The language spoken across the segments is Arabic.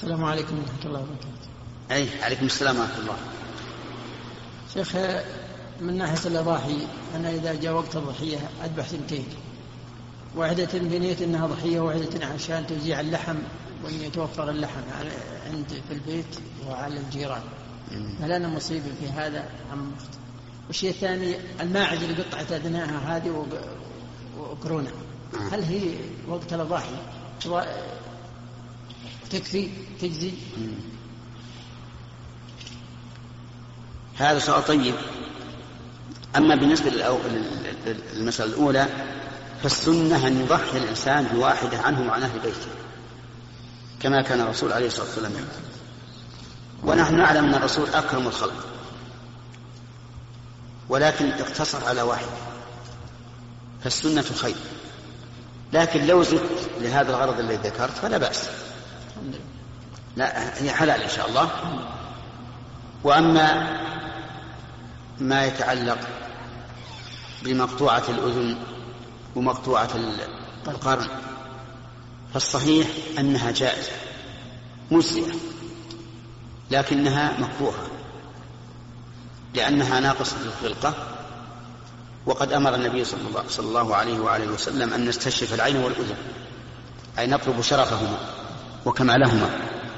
السلام عليكم ورحمة الله وبركاته. أي عليكم السلام ورحمة الله. شيخ، من ناحية الأضاحي أنا إذا جاء وقت الضحية أذبح ثنتين، واحدة بنية أنها ضحية، واحدة عشان توزيع اللحم وأن يتوفر اللحم عند في البيت وعلى الجيران. هل أنا مصيب في هذا أم مخطئ؟ والشيء الثاني الماعز اللي قطعت أذناها هذه وقرونها، هل هي وقت الأضاحي تكفي تجزي؟ هذا سؤال طيب. أما بالنسبة للمسألة الأولى فالسنة أن يضحي الإنسان بواحدة عنه وعن أهل بيته كما كان الرسول عليه الصلاة والسلام، ونحن نعلم أن الرسول أكرم الخلق ولكن اقتصر على واحد، فالسنة خير. لكن لو زدت لهذا الغرض الذي ذكرت فلا بأس، لا هي حلال إن شاء الله. وأما ما يتعلق بمقطوعة الأذن ومقطوعة القرن فالصحيح أنها جائزة مجزئة، لكنها مكروهة لأنها ناقصة الخلقة، وقد أمر النبي صلى الله عليه وآله وسلم أن نستشرف العين والأذن، أي نطلب شرفهما وكمالهما.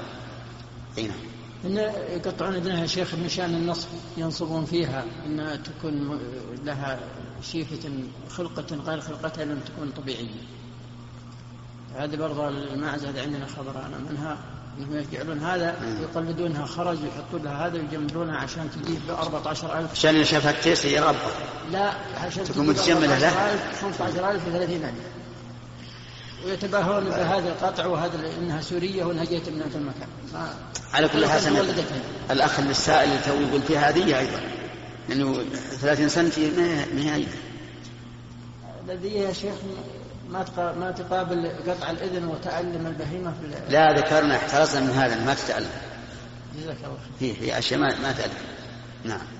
إن يقطعون أذنها يا شيخ مشان النصب، ينصبون فيها أنها تكون لها شيفة خلقة غير خلقتها لم تكون طبيعية. هذه برضه الماعز هذا عندنا خبر أنا منها، إنهم يجعلون هذا يقلدونها خرج ويحطون لها هذا ويجملونها عشان تجيب ب14,000 عشان يشوفها كتيس يربى، لا عشان تكون متجملة له 15,000 و30,000، ويتباهون بهذا القطع وهذا إنها سورية وإنها جيت من هذا المكان. على كل حال الأخ السائل اللي تو يقول فيها هذه أيضا لأنه 30 سنتي ما هي أيضا الذي يا شيخ ما تقابل قطع الإذن وتعلم البهيمة في لا ذكرنا احترزنا من هذا ما تتألم. جزاك الله خير. هي أشياء ما تألم. نعم.